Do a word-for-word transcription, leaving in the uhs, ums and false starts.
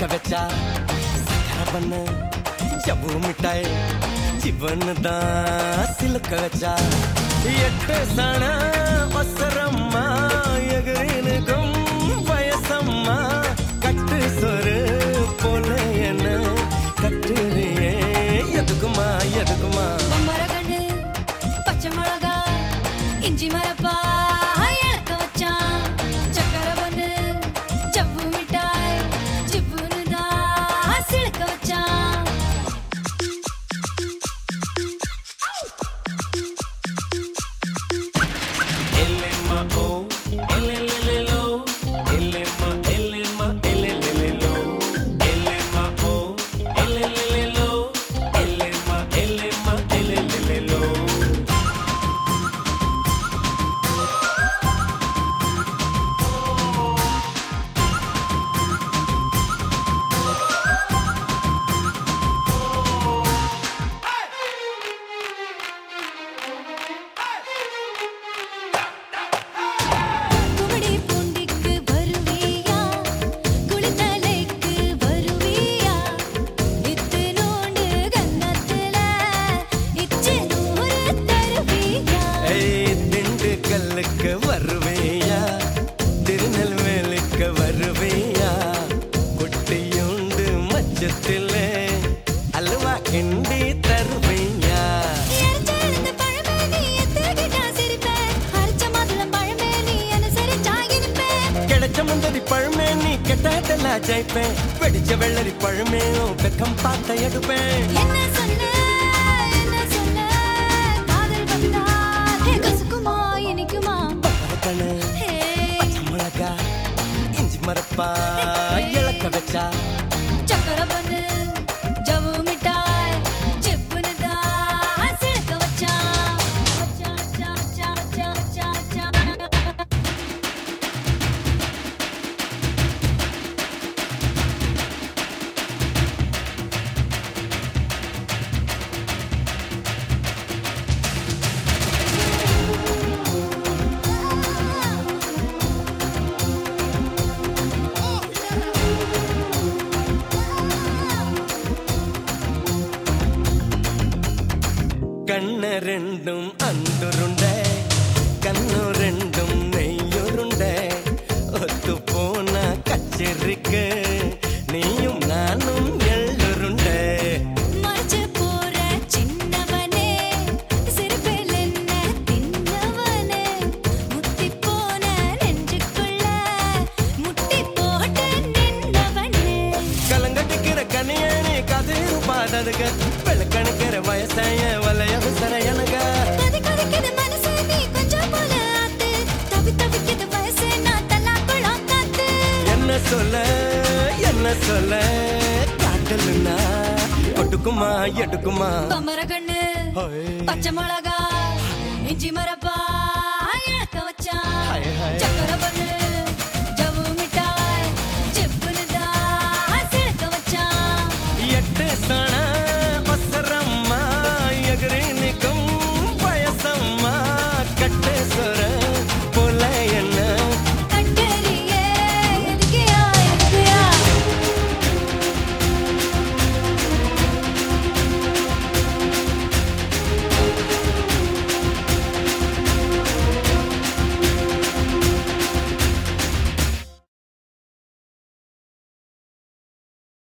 வச்சா சக்கரை பண்ணு ஜவ்வு மிட்டாய் ஜீவன் தான் சிலுக்க வச்சா எட்டு சன ஒசரம்மா எகிரினுக்கும் வயசம்மா கட்டு சொரு போல என்ன கட்டுறியே எதுக்குமா எதுக்குமா மரகண்டு பச்சை மிளகா இஞ்சி மரப்பா இழக்க வச்சான் சக்கரை பண்ணு ஜவ்வு மிட்டாய் ஜிவ்வுன்னு தான் சிலுக்க வச்சான் வருவேயா திருநெல்வேலிக்கு வருவேயா குட்டியுண்டு மச்சத்திலே அல்வா கிண்டி தருவேயா கிடைச்ச முந்தரி பழமே நீ கெட்டாட்டலா ஜெயிப்பேன் வெடிச்ச வெள்ளரி பழமே வெக்கம் பார்த்த எடுப்பேன் என்ன சொன்ன என்ன சொன்ன காதல் வந்தா கசுக்குமா இனிக்குமா பச்சை மிளகா இஞ்சி மரப்பா இழக்க வச்சா சக்கரை பண்ணு ஜவ்வு மிட்டாய் ஜிவ்வுன்னு தான் சிலுக்க வச்சான் கண்ண ரெண்டும் அந்துருண்ட கண்ணு ரெண்டும் நெய்யுருண்ட ஒத்து போன கச்சேரிக்கு நீயும் நானும் எள்ளுருண்ட மறைச்சு போற சின்னவனே சிறுபில் என்ன தின்னவனே முத்தி போன நெஞ்சுக்குள்ள முட்டி போட்டு நின்னவனே கலங்கட்டிக்கிற கனியணி கதிரு பாடதுக வெளுக்கணுக்கிற வயசைய வலைய விசரையனுக கதி கதிக்குது மனசு நீ கொஞ்சம் போல ஆத்து தவி தவிக்குது வயசு நான் தல்லாக்குளம் காத்து என்ன சொல்ல என்ன சொல்ல காட்டலுன்னா ஒட்டுக்குமா எடுக்குமா மரகண்ணு பச்சை மிளகா இஞ்சி மரப்பா